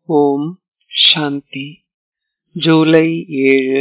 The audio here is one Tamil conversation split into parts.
ஓம் சாந்தி. ஜூலை 7,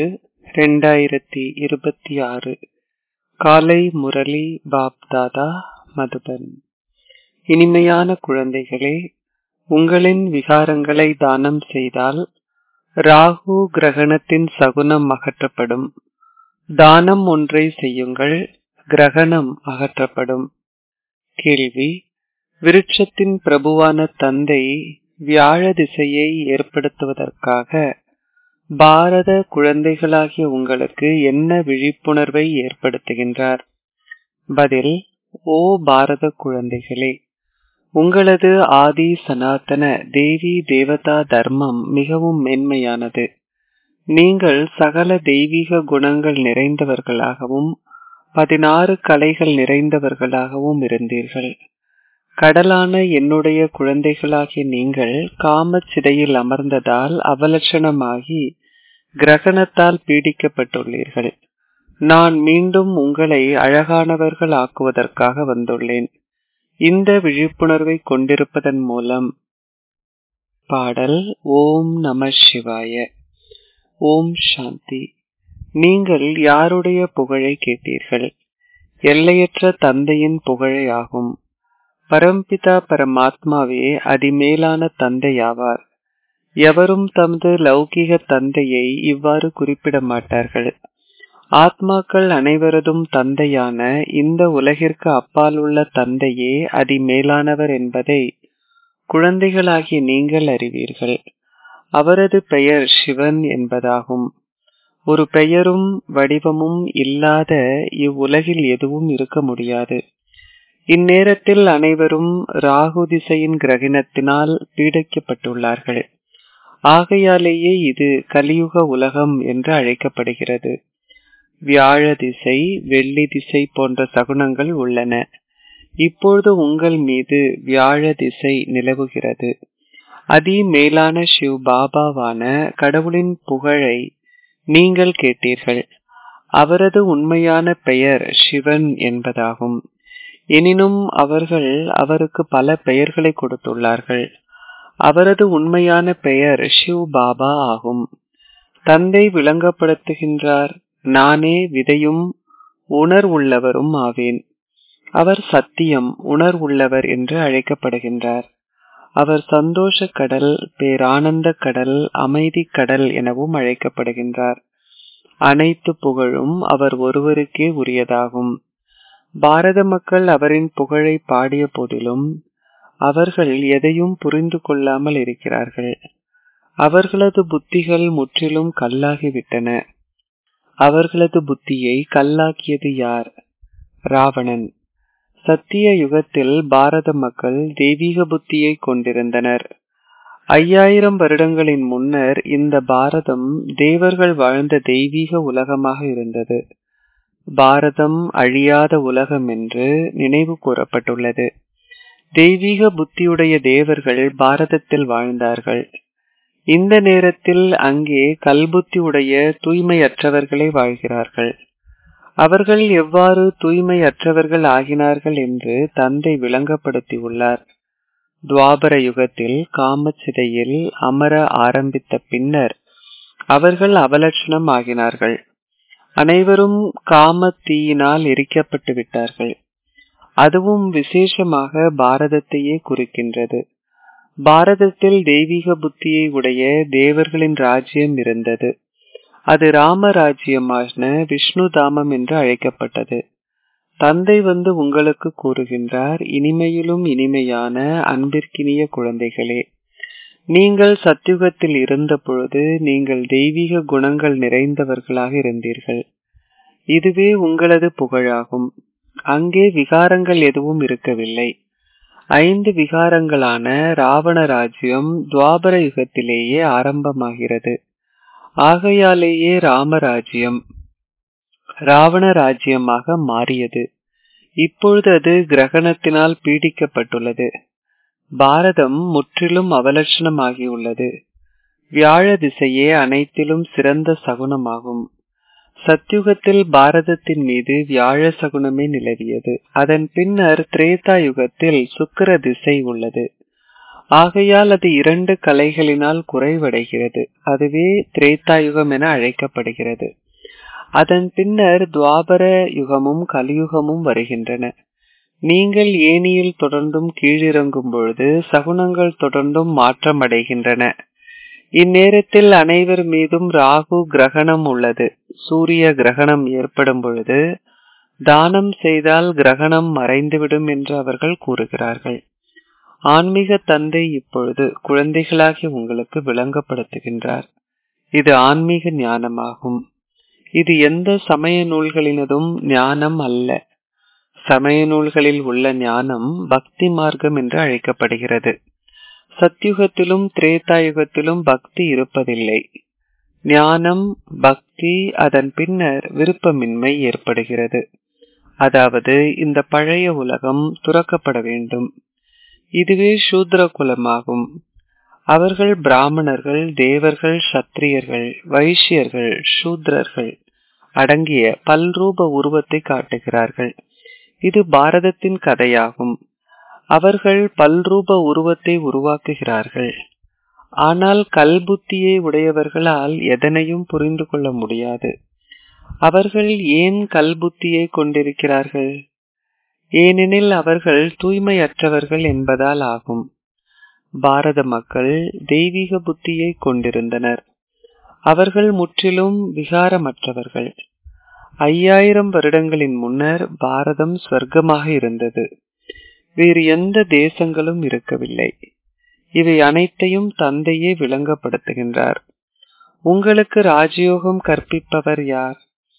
2026. காலை முரளி பாப்தாதா, மதுபன். இனிமையான குழந்தைகளே, உங்களின் விகாரங்களை தானம் செய்தால் ராகு கிரகணத்தின் சகுனம் அகற்றப்படும். தானம் ஒன்றை செய்யுங்கள், கிரகணம் அகற்றப்படும். கேள்வி: விருட்சத்தின் பிரபுவான தந்தை வியாழ திசையை ஏற்படுத்துவதற்காக பாரத குழந்தைகளாகிய உங்களுக்கு என்ன விழிப்புணர்வை ஏற்படுத்துகின்றார்? பதில்: ஓ பாரத குழந்தைகளே, உங்களது ஆதி சனாதன தேவி தேவதா தர்மம் மிகவும் மேன்மையானது. நீங்கள் சகல தெய்வீக குணங்கள் நிறைந்தவர்களாகவும் 16 கலைகள் நிறைந்தவர்களாகவும் இருந்தீர்கள். கடலான என்னுடைய குழந்தைகளாகிய நீங்கள் காமச்சிதையில் அமர்ந்ததால் அவலட்சணமாகி கிரகணத்தால் பீடிக்கப்பட்டுள்ளீர்கள். நான் மீண்டும் உங்களை அழகானவர்கள் ஆக்குவதற்காக வந்துள்ளேன். இந்த விழிப்புணர்வை கொண்டிருப்பதன் மூலம். பாடல்: ஓம் நம சிவாய. ஓம் சாந்தி. நீங்கள் யாருடைய புகழை கேட்டீர்கள்? எல்லையற்ற தந்தையின் புகழை ஆகும். பரம்பிதா பரமாத்மாவே அதிமேலான தந்தையாவார். எவரும் தமது லௌகிக தந்தையை இவ்வாறு குறிப்பிட மாட்டார்கள். ஆத்மாக்கள் அனைவரதும் தந்தையான இந்த உலகிற்கு அப்பால் உள்ள தந்தையே அதிமேலானவர் என்பதை குழந்தைகளாகிய நீங்கள் அறிவீர்கள். அவரது பெயர் சிவன் என்பதாகும். ஒரு பெயரும் வடிவமும் இல்லாத இவ்வுலகில் எதுவும் இருக்க முடியாது. இந்நேரத்தில் அனைவரும் ராகு திசையின் கிரகணத்தினால் பீடிக்கப்பட்டுள்ளார்கள். ஆகையாலேயே இது கலியுக உலகம் என்று அழைக்கப்படுகிறது. வியாழ திசை, வெள்ளி திசை போன்ற சகுனங்கள் உள்ளன. இப்பொழுது உங்கள் மீது வியாழ திசை நிலவுகிறது. அதி மேலான சிவ் பாபாவான கடவுளின் புகழை நீங்கள் கேட்டீர்கள். அவரது உண்மையான பெயர் சிவன் என்பதாகும். எனினும் அவர்கள் அவருக்கு பல பெயர்களை கொடுத்துள்ளார்கள். அவரது உண்மையான பெயர் சிவ் பாபா ஆகும். தந்தை விளங்கப்படுத்துகின்றார், நானே விதையும் உணர்வுள்ளவரும் ஆவேன். அவர் சத்தியம், உணர்வுள்ளவர் என்று அழைக்கப்படுகின்றார். அவர் சந்தோஷ கடல், பேரானந்த கடல், அமைதி கடல் எனவும் அழைக்கப்படுகின்றார். அனைத்து புகழும் அவர் ஒருவருக்கே உரியதாகும். பாரத மக்கள் அவரின் புகழை பாடிய போதிலும் அவர்கள் எதையும் புரிந்து கொள்ளாமல் இருக்கிறார்கள். அவர்களது புத்திகள் முற்றிலும் கல்லாகிவிட்டன. அவர்களது புத்தியை கல்லாக்கியது யார்? ராவணன். சத்திய யுகத்தில் பாரத மக்கள் தெய்வீக புத்தியை கொண்டிருந்தனர். 5000 வருடங்களின் முன்னர் இந்த பாரதம் தேவர்கள் வாழ்ந்த தெய்வீக உலகமாக இருந்தது. பாரதம் அழியாத உலகம் என்று நினைவு கூறப்பட்டுள்ளது. தெய்வீக புத்தியுடைய தேவர்கள் பாரதத்தில் வாழ்ந்தார்கள். இந்த நேரத்தில் அங்கே கல்புத்தி உடைய தூய்மையற்றவர்களே வாழ்கிறார்கள். அவர்கள் எவ்வாறு தூய்மையற்றவர்கள் ஆகினார்கள் என்று தந்தை விளங்கப்படுத்தியுள்ளார். துவாபர யுகத்தில் காமச்சிதையில் அமர ஆரம்பித்த பின்னர் அவர்கள் அவலட்சணம் ஆகினார்கள். அனைவரும் காம தீயினால் எரிக்கப்பட்டு விட்டார்கள். அதுவும் விசேஷமாக பாரதத்தையே குறிக்கின்றது. பாரதத்தில் தெய்வீக புத்தியை உடைய தேவர்களின் ராஜ்யம் இருந்தது. அது ராமராஜ்யமான விஷ்ணு தாமம் என்று அழைக்கப்பட்டது. தந்தை வந்து உங்களுக்கு கூறுகின்றார், இனிமையிலும் இனிமையான அன்பிற்கினிய குழந்தைகளே, நீங்கள் சத்யுகத்தில் இருந்த பொழுது நீங்கள் தெய்வீக குணங்கள் நிறைந்தவர்களாக இருந்தீர்கள். இதுவே உங்களது புகழாகும். அங்கே விகாரங்கள் எதுவும் இருக்கவில்லை. 5 விகாரங்களான ராவண ராஜ்யம் துவாபர யுகத்திலேயே ஆரம்பமாகிறது. ஆகையாலேயே ராமராஜ்யம் ராவண ராஜ்யமாக மாறியது. இப்பொழுது அது கிரகணத்தினால் பீடிக்கப்பட்டுள்ளது. பாரதம் முற்றிலும் அவலட்சணமாகியுள்ளது. வியாழ திசையே அனைத்திலும் சிறந்த சகுனமாகும். சத்யுகத்தில் பாரதத்தின் மீது வியாழ சகுனமே நிலவியது. அதன் பின்னர் திரேதா யுகத்தில் சுக்கிர திசை உள்ளது. ஆகையால் அது 2 கலைகளினால் குறைவடைகிறது. அதுவே திரேதாயுகம் என அழைக்கப்படுகிறது. அதன் பின்னர் துவாபர யுகமும் கலியுகமும் வருகின்றன. நீங்கள் ஏணியில் தொடர்ந்தும் கீழிறங்கும் பொழுது சகுனங்கள் தொடர்ந்தும் மாற்றம் அடைகின்றன. இந்நேரத்தில் அனைவர் மீதும் ராகு கிரகணம் உள்ளது. சூரிய கிரகணம் ஏற்படும் பொழுது தானம் செய்தால் கிரகணம் மறைந்துவிடும் என்று அவர்கள் கூறுகிறார்கள். ஆன்மீக தந்தை இப்பொழுது குழந்தைகளாகி உங்களுக்கு விளங்கப்படுத்துகின்றார். இது ஆன்மீக ஞானமாகும். இது எந்த சமய நூல்களினதும் ஞானம் அல்ல. சமய நூல்களில் உள்ள ஞானம் பக்தி மார்க்கம் என்று அழைக்கப்படுகிறது. சத்யுகத்திலும் திரேதாயுகத்திலும் பக்தி இருப்பதில்லை. ஞானம், பக்தி, அதன் பின்னர் விருப்பமின்மை ஏற்படுகிறது. அதாவது இந்த பழைய உலகம் துறக்கப்பட வேண்டும். இதுவே சூத்ர குலமாகும். அவர்கள் பிராமணர்கள், தேவர்கள், சத்திரியர்கள், வைஷ்யர்கள், சூத்ரர்கள் அடங்கிய பல்ரூப உருவத்தை காட்டுகிறார்கள். இது பாரதத்தின் கதையாகும். அவர்கள் பல்ரூப உருவத்தை உருவாக்குகிறார்கள். ஆனால் கல்புத்தியை உடையவர்களால் எதனையும் புரிந்து கொள்ள முடியாது. அவர்கள் ஏன் கல்புத்தியை கொண்டிருக்கிறார்கள்? ஏனெனில் அவர்கள் தூய்மையற்றவர்கள் என்பதால் ஆகும். பாரத மக்கள் தெய்வீக புத்தியை கொண்டிருந்தனர். அவர்கள் முற்றிலும் விகாரமற்றவர்கள். 5000 வருடங்களின் முன்னர் பாரதம் ஸ்வர்க்கமாக இருந்தது. வேறு எந்த தேசங்களும் இருக்கவில்லை. இவை அனைத்தையும் தந்தையே விளங்கப்படுத்துகின்றார். உங்களுக்கு ராஜயோகம் கற்பிப்பவர் யார்?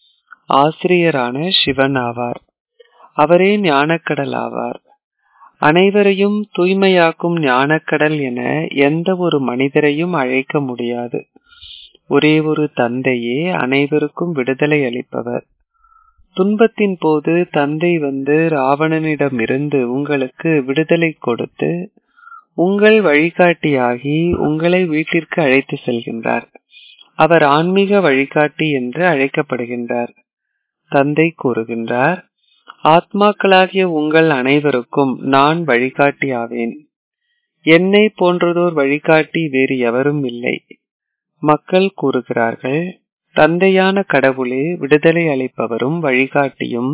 ஆசிரியரான சிவன் ஆவார். அவரே ஞானக்கடல் ஆவார். அனைவரையும் தூய்மையாக்கும் ஞானக்கடல் என எந்த ஒரு மனிதரையும் அழைக்க முடியாது. ஒரே ஒரு தந்தையே அனைவருக்கும் விடுதலை அளிப்பவர். துன்பத்தின் போது தந்தை வந்து ராவணனிடம் இருந்து உங்களுக்கு விடுதலை கொடுத்து உங்கள் வழிகாட்டியாகி உங்களை வீட்டிற்கு அழைத்து செல்கின்றார். அவர் ஆன்மீக வழிகாட்டி என்று அழைக்கப்படுகின்றார். தந்தை கூறுகின்றார், ஆத்மாக்களாகிய உங்கள் அனைவருக்கும் நான் வழிகாட்டி ஆவேன். என்னை போன்றதோர் வழிகாட்டி வேறு எவரும் இல்லை. மக்கள் கூறுகிறார்கள், தந்தையான கடவுளே விடுதலை அளிப்பவரும் வழிகாட்டியும்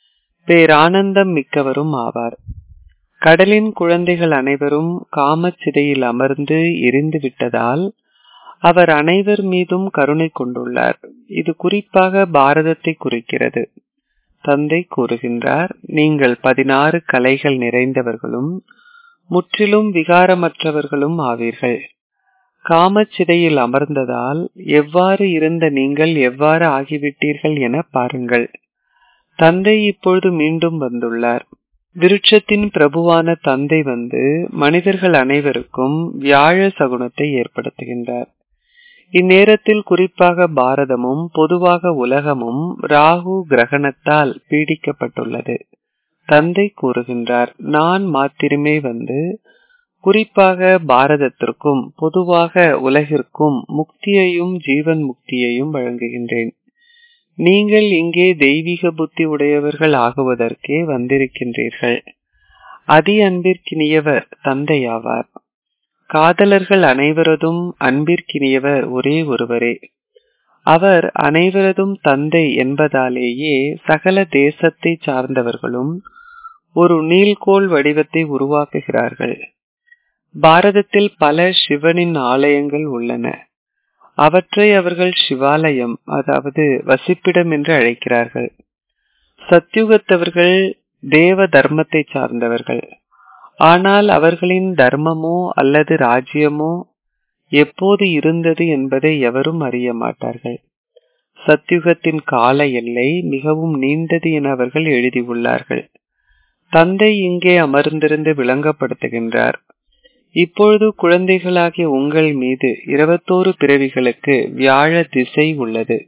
பேரானந்தம் மிக்கவரும் ஆவார். கடலின் குழந்தைகள் அனைவரும் காமச்சிதையில் அமர்ந்து எரிந்து விட்டதால் அவர் அனைவர் மீதும் கருணை கொண்டுள்ளார். இது குறிப்பாக பாரதத்தை குறிக்கிறது. தந்தை கூறுகின்றார், நீங்கள் 16 கலைகள் நிறைந்தவர்களும் முற்றிலும் விகாரமற்றவர்களும் ஆவீர்கள். காமச்சிதையில் அமர்ந்ததால் எவ்வாறு இருந்த நீங்கள் எவ்வாறு ஆகிவிட்டீர்கள் என பாருங்கள். தந்தை இப்பொழுது மீண்டும் வந்துள்ளார். விருட்சத்தின் பிரபுவான தந்தை வந்து மனிதர்கள் அனைவருக்கும் வியாழ சகுனத்தை ஏற்படுத்துகின்றார். இந்நேரத்தில் குறிப்பாக பாரதமும் பொதுவாக உலகமும் ராகு கிரகணத்தால் பீடிக்கப்பட்டுள்ளது. தந்தை கூறுகின்றார், நான் மாத்திரமே வந்து குறிப்பாக பாரதத்திற்கும் பொதுவாக உலகிற்கும் முக்தியையும் ஜீவன் முக்தியையும் வழங்குகின்றேன். நீங்கள் இங்கே தெய்வீக புத்தி உடையவர்கள் ஆகுவதற்கே வந்திருக்கின்றீர்கள். அதி அன்பிற்கினியவர் தந்தையாவார். காதலர்கள் அனைவரதும் அன்பிற்கினியவர் ஒரே ஒருவரே. அவர் அனைவரதும் தந்தை என்பதாலேயே சகல தேசத்தை சார்ந்தவர்களும் ஒரு நீள்கோள் வடிவத்தை உருவாக்குகிறார்கள். பாரதத்தில் பல சிவனின் ஆலயங்கள் உள்ளன. அவற்றை அவர்கள் சிவாலயம், அதாவது வசிப்பிடம் என்று அழைக்கிறார்கள். சத்யுகத்தவர்கள் தேவ தர்மத்தை சார்ந்தவர்கள். ஆனால் அவர்களின் தர்மமோ அல்லது ராஜ்யமோ எப்போது இருந்தது என்பதை எவரும் அறிய மாட்டார்கள். சத்யுகத்தின் கால எல்லை மிகவும் நீண்டது என அவர்கள் எழுதியுள்ளார்கள். தந்தை இங்கே அமர்ந்திருந்து விளங்கப்படுத்துகின்றார். இப்பொழுது குழந்தைகளாகிய உங்கள் மீது 21 பிறவிகளுக்கு வியாழ திசை உள்ளது.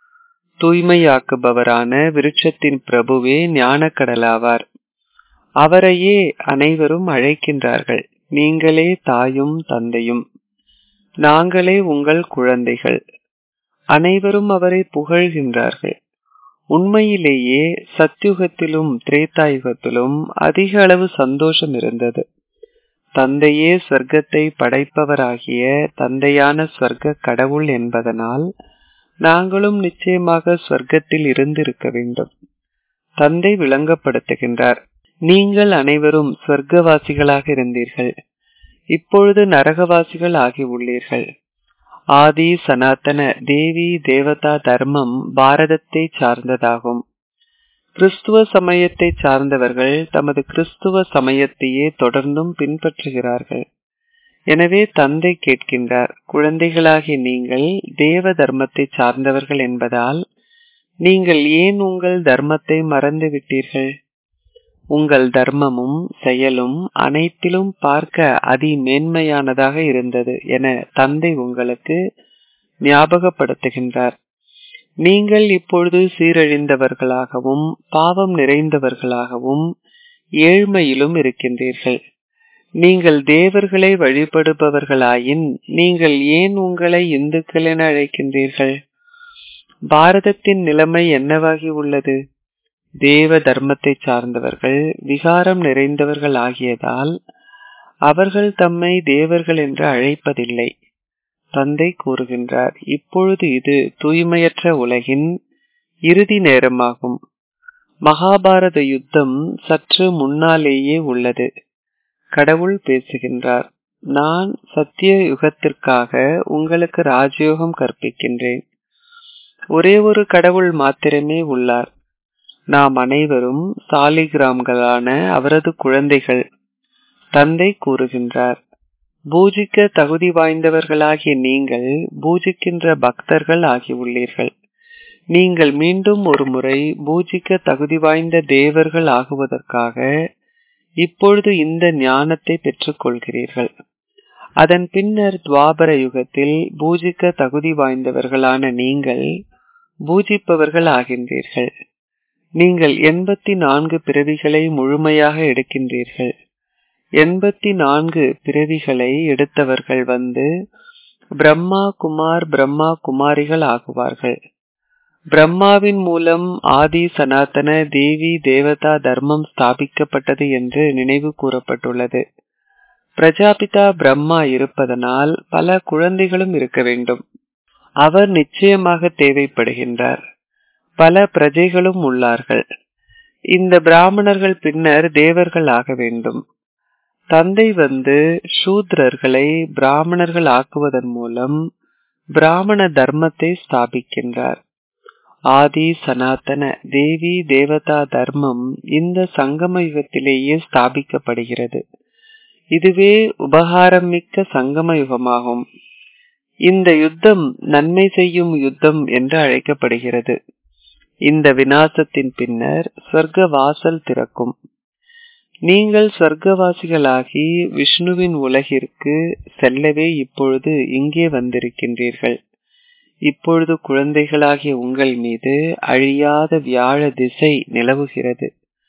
தூய்மையாக்குபவரான விருட்சத்தின் பிரபுவே ஞானக்கடலாவார். அவரையே அனைவரும் அழைக்கின்றார்கள். நீங்களே தாயும் தந்தையும், நாங்களே உங்கள் குழந்தைகள். அனைவரும் அவரை புகழ்கின்றார்கள். உண்மையிலேயே சத்யுகத்திலும் திரேதாயுகத்திலும் அதிக அளவு சந்தோஷம் இருந்தது. தந்தையே சொர்க்கத்தை படைப்பவராகிய தந்தையான சொர்க்க கடவுள் என்பதனால் நாங்களும் நிச்சயமாக சொர்க்கத்தில் இருந்திருக்க வேண்டும். தந்தை விளங்கப்படுத்துகின்றார், நீங்கள் அனைவரும் சொர்க்கவாசிகளாக இருந்தீர்கள், இப்பொழுது நரகவாசிகள் ஆகி உள்ளீர்கள். ஆதி சனாதன தேவி தேவதா தர்மம் பாரதத்தை சார்ந்ததாகும். கிறிஸ்துவ சமயத்தை சார்ந்தவர்கள் தமது கிறிஸ்துவ சமயத்தையே தொடர்ந்தும் பின்பற்றுகிறார்கள். எனவே தந்தை கேட்கின்றார், குழந்தைகளாகி நீங்கள் தேவ தர்மத்தை சார்ந்தவர்கள் என்பதால் நீங்கள் ஏன் உங்கள் தர்மத்தை மறந்து விட்டீர்கள்? உங்கள் தர்மமும் செயலும் அனைத்திலும் பார்க்க அதி மேன்மையானதாக இருந்தது என தந்தை உங்களுக்கு ஞாபகப்படுத்துகின்றார். நீங்கள் இப்பொழுது சீரழிந்தவர்களாகவும் பாவம் நிறைந்தவர்களாகவும் ஏழ்மையிலும் இருக்கின்றீர்கள். நீங்கள் தேவர்களை வழிபடுபவர்களாயின் நீங்கள் ஏன் உங்களை இந்துக்கள் என அழைக்கின்றீர்கள்? பாரதத்தின் நிலைமை என்னவாகி உள்ளது? தேவ தர்மத்தை சார்ந்தவர்கள் விகாரம் நிறைந்தவர்கள் ஆகியதால் அவர்கள் தம்மை தேவர்கள் என்று அழைப்பதில்லை. தந்தை கூறுகின்றார், இப்பொழுது இது தூய்மையற்ற உலகின் இறுதி நேரமாகும். மகாபாரத யுத்தம் சற்று முன்னாலேயே உள்ளது. கடவுள் பேசுகின்றார், நான் சத்திய யுகத்திற்காக உங்களுக்கு ராஜயோகம் கற்பிக்கின்றேன். ஒரே ஒரு கடவுள் மாத்திரமே உள்ளார். நாம் அனைவரும் சாலிகிராம்களான அவரது குழந்தைகள். தந்தை கூறுகின்றார், பூஜிக்க தகுதி வாய்ந்தவர்களாகிய நீங்கள் பூஜிக்கின்ற பக்தர்கள் ஆகி உள்ளீர்கள். நீங்கள் மீண்டும் ஒரு முறை பூஜிக்க தகுதி வாய்ந்த தேவர்கள் ஆகுவதற்காக இப்பொழுது இந்த ஞானத்தை பெற்றுக் கொள்கிறீர்கள். அதன் பின்னர் துவாபர யுகத்தில் பூஜிக்க தகுதி வாய்ந்தவர்களான நீங்கள் பூஜிப்பவர்கள் ஆகின்றீர்கள். நீங்கள் 84 பிறவிகளை முழுமையாக எடுக்கின்றீர்கள். 84 பிறவிகளை எடுத்தவர்கள் வந்து பிரம்மா குமார் பிரம்மா குமாரிகள் ஆகுவார்கள். பிரம்மாவின் மூலம் ஆதி சனாதன தேவி தேவதா தர்மம் ஸ்தாபிக்கப்பட்டது என்று நினைவு கூறப்பட்டுள்ளது. பிரஜாபிதா பிரம்மா இருப்பதனால் பல குழந்தைகளும் இருக்க வேண்டும். அவர் நிச்சயமாக தேவைப்படுகின்றார். பல பிரஜைகளும் உள்ளார்கள். இந்த பிராமணர்கள் பின்னர் தேவர்கள் ஆக வேண்டும். தந்தை வந்து சூத்ரர்களை பிராமணர்கள் ஆக்குவதன் மூலம் பிராமண தர்மத்தை ஸ்தாபிக்கின்றார். ஆதி சனாதன தேவி தேவதா தர்மம் இந்த சங்கம யுகத்திலேயே ஸ்தாபிக்கப்படுகிறது. இதுவே உபகாரம் மிக்க சங்கம யுகமாகும். இந்த யுத்தம் நன்மை செய்யும் யுத்தம் என்று அழைக்கப்படுகிறது. இந்த விநாசத்தின் பின்னர் சொர்க்க வாசல் திறக்கும். நீங்கள் சொர்க்கவாசிகளாகி விஷ்ணுவின் உலகிற்கு செல்லவே இப்பொழுது இங்கே வந்திருக்கின்றீர்கள். இப்பொழுது குழந்தைகளாகிய உங்கள் மீது அழியாத வியாழ திசை நிலவுகிறது.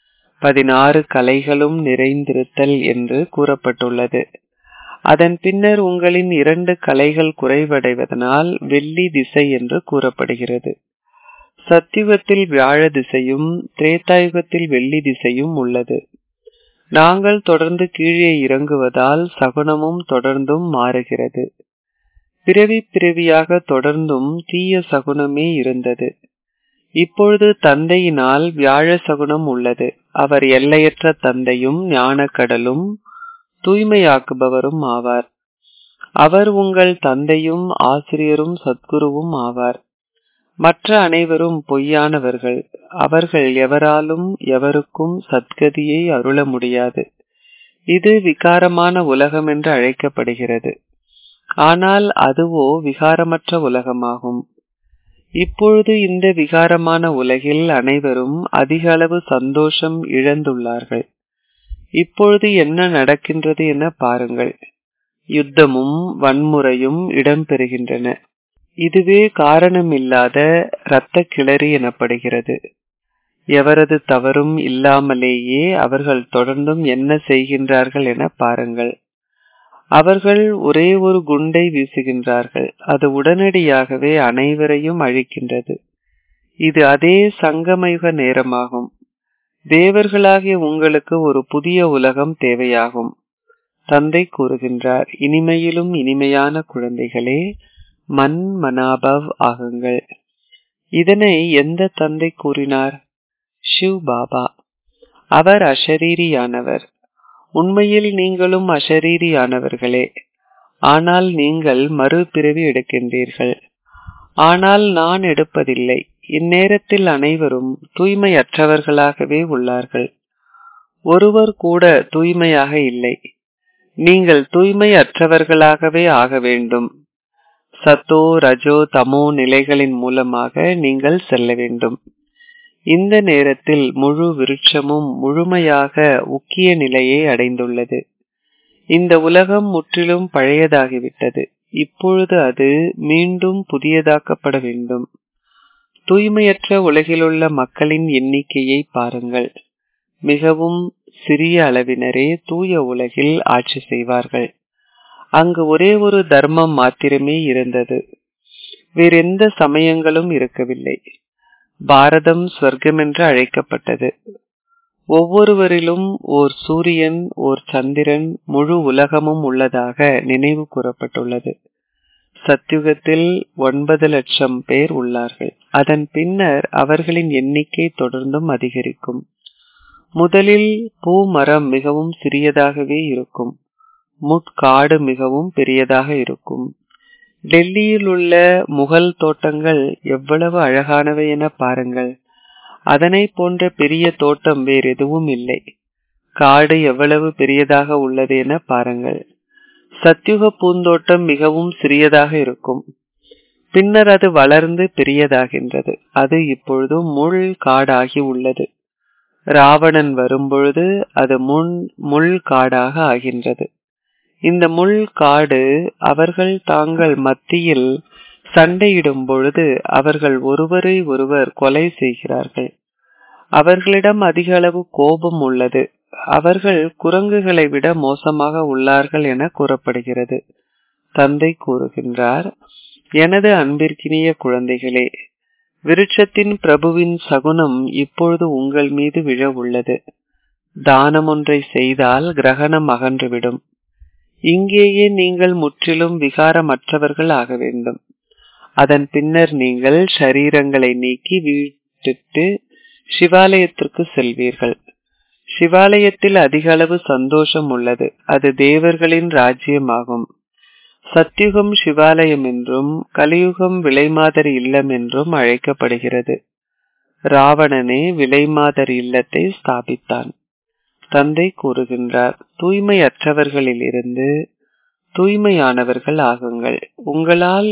16 கலைகளும் நிறைந்திருத்தல் என்று கூறப்பட்டுள்ளது. அதன் பின்னர் உங்களின் 2 கலைகள் குறைவடைவதனால் வெள்ளி திசை என்று கூறப்படுகிறது. சத்தியுகத்தில் வியாழ திசையும் திரேதாயுகத்தில் வெள்ளி திசையும் உள்ளது. நாங்கள் தொடர்ந்து கீழே இறங்குவதால் சகுனமும் தொடர்ந்தும் மாறுகிறது. பிறவி பிறவியாக தொடர்ந்தும் தீய சகுனமே இருந்தது. இப்பொழுது தந்தையினால் வியாழ சகுனம் உள்ளது. அவர் எல்லையற்ற தந்தையும் ஞானக்கடலும் தூய்மையாக்குபவரும் ஆவார். அவர் உங்கள் தந்தையும் ஆசிரியரும் சத்குருவும் ஆவார். மற்ற அனைவரும் பொய்யானவர்கள். அவர்கள் எவராலும் எவருக்கும் சத்கதியை அருள முடியாது. இது விகாரமான உலகம் என்று அழைக்கப்படுகிறது. ஆனால் அதுவோ விகாரமற்ற உலகமாகும். இப்பொழுது இந்த விகாரமான உலகில் அனைவரும் அதிக அளவு சந்தோஷம் இழந்துள்ளார்கள். இப்பொழுது என்ன நடக்கின்றது என பாருங்கள். யுத்தமும் வன்முறையும் இடம்பெறுகின்றன. இதுவே காரணமில்லாத இரத்த கிளறி எனப்படுகிறது. எவரது தவறும் இல்லாமலேயே அவர்கள் தொடர்ந்தும் என்ன செய்கின்றார்கள் என பாருங்கள். அவர்கள் ஒரே ஒரு குண்டை வீசுகின்றார்கள். அது உடனடியாகவே அனைவரையும் அழிக்கின்றது. இது அதே சங்கமயுக நேரமாகும். தேவர்களாகிய உங்களுக்கு ஒரு புதிய உலகம் தேவையாகும். தந்தை கூறுகின்றார், இனிமையிலும் இனிமையான குழந்தைகளே, மன் மனாபவ் ஆகுங்கள். இதனை எந்த தந்தை கூறினார்? ஷிவ் பாபா. அவர் அஷரீரியானவர். உண்மையில் நீங்களும் அஷரீரியானவர்களே. ஆனால் நீங்கள் மறுபிறவி எடுக்கின்றீர்கள். ஆனால் நான் எடுப்பதில்லை. இந்நேரத்தில் அனைவரும் தூய்மையற்றவர்களாகவே உள்ளார்கள். ஒருவர் கூட தூய்மையாக இல்லை. நீங்கள் தூய்மையற்றவர்களாகவே ஆக வேண்டும். சத்தோ ரஜோ தமோ நிலைகளின் மூலமாக நீங்கள் செல்ல வேண்டும். இந்த நேரத்தில் முழு விருட்சமும் முழுமையாக உக்கிய நிலையை அடைந்துள்ளது. இந்த உலகம் முற்றிலும் பழையதாகிவிட்டது. இப்பொழுது அது மீண்டும் புதியதாக்கப்பட வேண்டும். தூய்மையற்ற உலகிலுள்ள மக்களின் எண்ணிக்கையை பாருங்கள். மிகவும் சிறிய அளவினரே தூய உலகில் ஆட்சி செய்வார்கள். அங்கு ஒரே ஒரு தர்மம் மாத்திரமே இருந்தது. வேறெந்த சமயங்களும் இருக்கவில்லை. பாரதம் ஸ்வர்க்கம் என்று அழைக்கப்பட்டது. ஒவ்வொருவரிலும் ஓர் சூரியன், ஓர் சந்திரன், முழு உலகமும் உள்ளதாக நினைவு கூறப்பட்டுள்ளது. சத்யுகத்தில் 9 லட்சம் பேர் உள்ளார்கள். அதன் பின்னர் அவர்களின் எண்ணிக்கை தொடர்ந்தும் அதிகரிக்கும். முதலில் பூமரம் மிகவும் சிறியதாகவே இருக்கும். முட்காடு மிகவும் பெரியதாக இருக்கும். டெல்லியில் உள்ள முகல் தோட்டங்கள் எவ்வளவு அழகானவை என பாருங்கள். அதனை போன்ற பெரிய தோட்டம் வேறு எதுவும் இல்லை. காடு எவ்வளவு பெரியதாக உள்ளது என பாருங்கள். சத்யுக பூந்தோட்டம் மிகவும் சிறியதாக இருக்கும். பின்னர் அது வளர்ந்து பெரியதாகின்றது. அது இப்பொழுது முள் காடாகி உள்ளது. ராவணன் வரும்பொழுது அது முள் காடாக ஆகின்றது. இந்த முள் காடு அவர்கள் தாங்கள் மத்தியில் சண்டையிடும் பொழுது அவர்கள் ஒருவரை ஒருவர் கொலை செய்கிறார்கள். அவர்களிடம் அதிக அளவு கோபம் உள்ளது. அவர்கள் குரங்குகளை விட மோசமாக உள்ளார்கள் என கூறப்படுகிறது. தந்தை கூறுகின்றார், எனது அன்பிற்கினிய குழந்தைகளே, விருட்சத்தின் பிரபுவின் சகுனம் இப்பொழுது உங்கள் மீது விழ உள்ளது. தானம் ஒன்றை செய்தால் கிரகணம் அகன்றுவிடும். இங்கேயே நீங்கள் முற்றிலும் விகாரமற்றவர்கள் ஆக வேண்டும். அதன் பின்னர் நீங்கள் ஷரீரங்களை நீக்கி வீட்டிட்டு சிவாலயத்திற்கு செல்வீர்கள். சிவாலயத்தில் அதிக அளவு சந்தோஷம் உள்ளது. அது தேவர்களின் ராஜ்யமாகும். சத்யுகம் சிவாலயம் என்றும் கலியுகம் விலைமாதர் இல்லம் என்றும் அழைக்கப்படுகிறது. ராவணனே விலைமாதர் இல்லத்தை ஸ்தாபித்தான். தந்தை கூறுகின்றார், தூய்மையற்றவர்களில் இருந்து தூய்மையானவர்கள் ஆகுங்கள். உங்களால்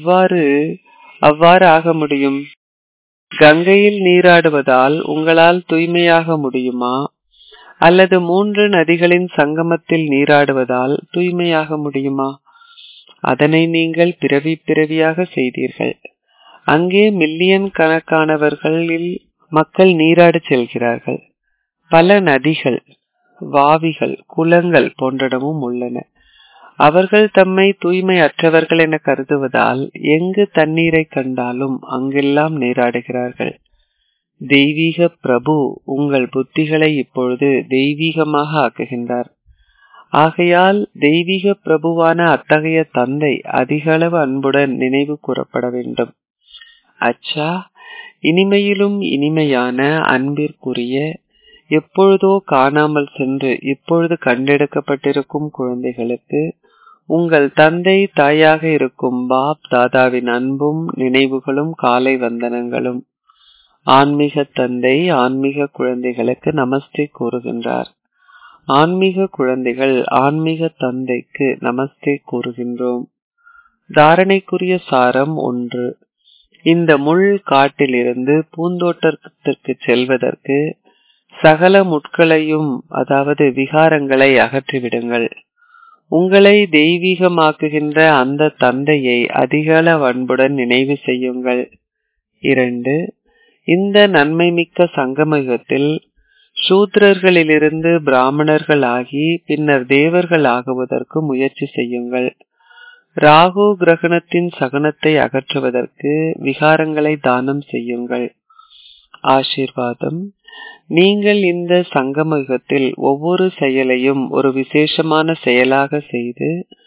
அவ்வாறு ஆக முடியும்? கங்கையில் நீராடுவதால் உங்களால் தூய்மையாக முடியுமா? அல்லது 3 நதிகளின் சங்கமத்தில் நீராடுவதால் தூய்மையாக முடியுமா? அதனை நீங்கள் பிறவியாக செய்தீர்கள். அங்கே மில்லியன் கணக்கானவர்களில் மக்கள் நீராட செல்கிறார்கள். பல நதிகள், வாவிகள், குளங்கள் போன்றனவும் உள்ளன. அவர்கள் தம்மை தூய்மை அற்றவர்கள் என கருதுவதால் எங்கு தண்ணீரை கண்டாலும் அங்கெல்லாம் நீராடுகிறார்கள். தெய்வீக பிரபு உங்கள் புத்திகளை இப்பொழுது தெய்வீகமாக ஆக்குகின்றார். ஆகையால் தெய்வீக பிரபுவான அத்தகைய தந்தை அதிக அளவு அன்புடன் நினைவு கூறப்பட வேண்டும். அச்சா, இனிமையிலும் இனிமையான அன்பிற்குரிய, எப்பொழுதோ காணாமல் சென்று இப்பொழுது கண்டெடுக்கப்பட்டிருக்கும் குழந்தைகளுக்கு உங்கள் தந்தை தாயாக இருக்கும் பாப் தாதாவின் அன்பும் நினைவுகளும் காலை வந்தனங்களும். ஆன்மீக தந்தை ஆன்மீக குழந்தைகளுக்கு நமஸ்தே கூறுகின்றார். ஆன்மீக குழந்தைகள் ஆன்மீக தந்தைக்கு நமஸ்தே கூறுகின்றோம். தாரணைக்குரிய சாரம் 1. இந்த முள் காட்டிலிருந்து பூந்தோட்டத்திற்கு செல்வதற்கு சகல முட்களையும், அதாவது விகாரங்களை அகற்றிவிடுங்கள். உங்களை தெய்வீகமாக்குகின்ற அந்த தந்தையை அதிகள அன்புடன் நினைவு செய்யுங்கள். 2. இந்த நன்மை மிக்க சங்கமயுகத்தில் சூத்ரர்களிலிருந்து பிராமணர்கள் ஆகி பின்னர் தேவர்கள் ஆகுவதற்கு முயற்சி செய்யுங்கள். ராகு கிரகணத்தின் சகனத்தை அகற்றுவதற்கு விகாரங்களை தானம் செய்யுங்கள். ஆசீர்வாதம். நீங்கள் இந்த சங்கம யுகத்தில் ஒவ்வொரு செயலையும் ஒரு விசேஷமான செயலாக செய்து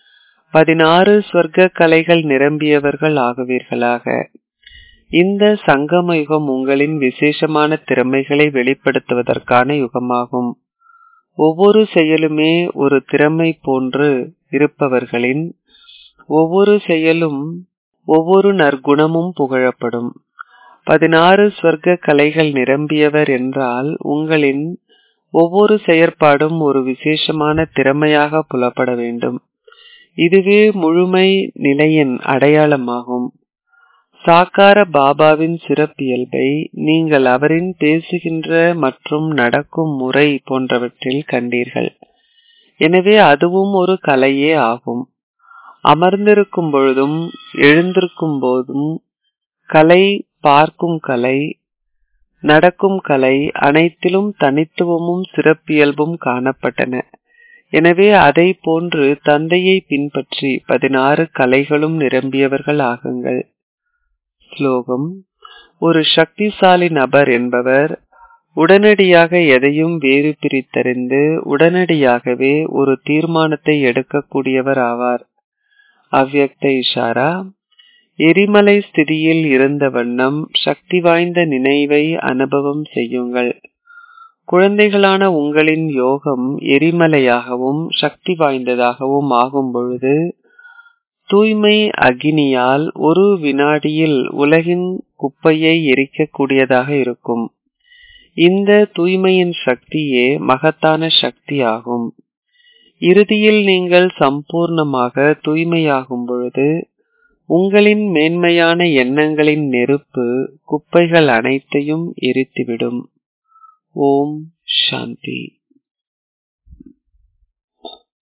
16 ஸ்வர்க்க கலைகள் நிரம்பியவர்கள் ஆகுவீர்களாக. இந்த சங்கம யுகம் உங்களின் விசேஷமான திறமைகளை வெளிப்படுத்துவதற்கான யுகமாகும். ஒவ்வொரு செயலுமே ஒரு திறமை போன்று இருப்பவர்களின் ஒவ்வொரு செயலும் ஒவ்வொரு நற்குணமும் புகழப்படும். 16 ஸ்வர்க்க கலைகள் நிரம்பியவர் என்றால் உங்களின் ஒவ்வொரு செயற்பாடும் ஒரு விசேஷமான திறமையாக புலப்பட வேண்டும். இதுவே முழுமை நிலையின் அடையாளமாகும். சாக்கார பாபாவின் சிறப்பியல்பை நீங்கள் அவரின் பேசுகின்ற மற்றும் நடக்கும் முறை போன்றவற்றில் கண்டீர்கள். எனவே அதுவும் ஒரு கலையே ஆகும். அமர்ந்திருக்கும் பொழுதும் எழுந்திருக்கும் போதும் கலை, பார்க்கும் கலை, நடக்கும் கலை அனைத்திலும் தனித்துவமும் சிறப்பியல்பும் காணப்பட்டன. எனவே அதை போன்று தந்தையை பின்பற்றி 16 கலைகளும் நிரம்பியவர்கள் ஆகுங்கள். ஸ்லோகம். ஒரு சக்திசாலி நபர் என்பவர் உடனடியாக எதையும் வேறு பிரித்தறிந்து உடனடியாகவே ஒரு தீர்மானத்தை எடுக்கக்கூடியவர் ஆவார். அவ்யக்த இஷாரா. எரிமலை ஸ்திதியில் இருந்த வண்ணம் சக்தி வாய்ந்த நினைவை அனுபவம் செய்யுங்கள். குழந்தைகளான உங்களின் யோகம் எரிமலையாகவும் சக்தி வாய்ந்ததாகவும் ஆகும் பொழுது தூய்மை அக்னியால் ஒரு வினாடியில் உலகின் குப்பையை எரிக்கக்கூடியதாக இருக்கும். இந்த தூய்மையின் சக்தியே மகத்தான சக்தி ஆகும். இறுதியில் நீங்கள் சம்பூர்ணமாக தூய்மையாகும் பொழுது உங்களின் மேன்மையான எண்ணங்களின் நெருப்பு குப்பைகள் அனைத்தையும் எரித்துவிடும். ஓம் சாந்தி.